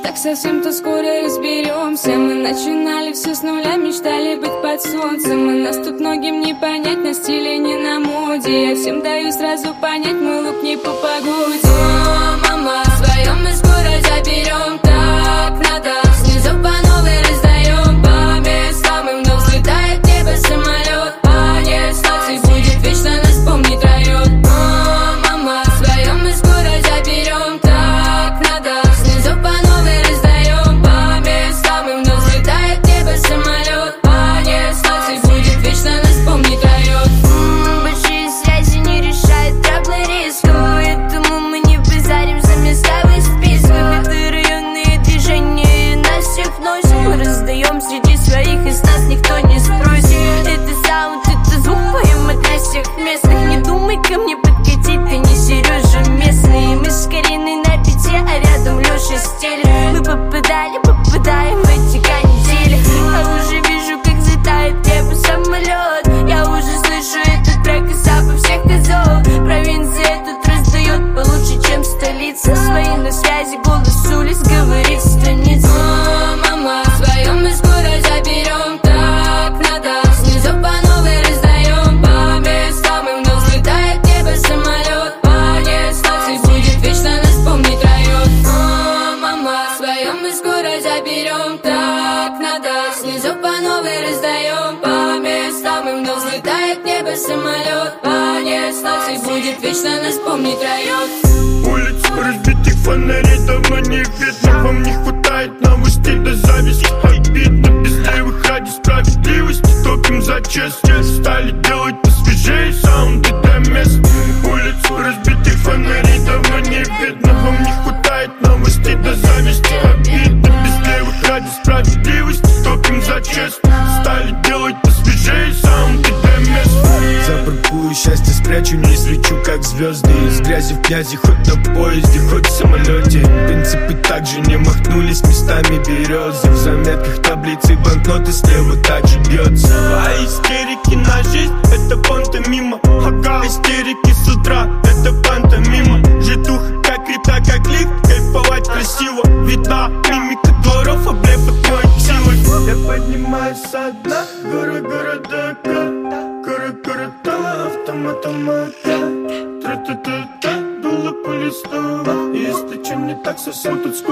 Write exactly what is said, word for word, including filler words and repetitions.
так совсем, то скоро разберемся. Мы начинали все с нуля, мечтали быть под солнцем. И нас тут многим не понять, на стиле, не на моде. Я всем даю сразу понять, мой лук не по погоде. О, мама, своем мы скоро заберем. Так надо, снизу по новой раздаем. По местам, и вновь взлетает в небо самолет. А не станций будет вечно нас помнить район. О, мама, своем мы скоро заберем. Так надо, снизу по новой раздаем. По местам, и вновь взлетает в небо самолет. А не станций будет вечно нас помнить район. М-м, большие связи не решают траблы, рискуют, поэтому мы не базарим за места в списках. Это районные движения, нас всех носят. Мы раздаем среди своих, и с нас никто не спросит. Это саунд, это звук, поем мы для всех местных. Не думай ко мне подкатить, ты не Сережа местный. Мы с Кариной на пяти, а рядом Леша стелит. Мы попадали, попадаем в эти канители. А уже вижу, как взлетает в небо самолет. Я уже слышу этот трек из запах всех козов. Провинция тут раздает получше, чем столица. Свои на связи, голос улиц говорит станица. О, мама, своем мы скоро заберем. Так надо, снизу по новой раздаем. По местам, и вновь взлетает в небо самолет. По не станций будет вечно нас помнить район. О, мама, своем мы скоро заберем. Так надо, снизу по новой раздаем. По местам, и вновь взлетает в небо самолет. По не станций будет вечно нас помнить район. Улиц разбитых фонарей давно не видно. Вам не хватает новостей до зависти. Обидно, без левых ради справедливости. Топим за честь, стали делать посвежее саунды до мест. Улиц разбитых фонарей давно не видно. Вам не хватает новостей до зависти. Обидно, без левых ради справедливости. Топим за честь, стали делать посвежее саунды до мест. Запаркую счастье, спрячу, не свечу, как звезды. Из грязи в князи, хоть на поезде, хоть в самолете. Принципы также не махнулись местами березы. В заметках таблицы банкноты слева также бьется. А истерики на жизнь, это пантомима. Ага, истерики с утра, это пантомима. Житуха как крипта, как лифт, кайфовать красиво. Видна мимика дворов, облепок моих силой. Я поднимаюсь со дна, горы города, горы города, автоматом моя. Тра-та-та-та, дуло по листу. Если чем не так, совсем тут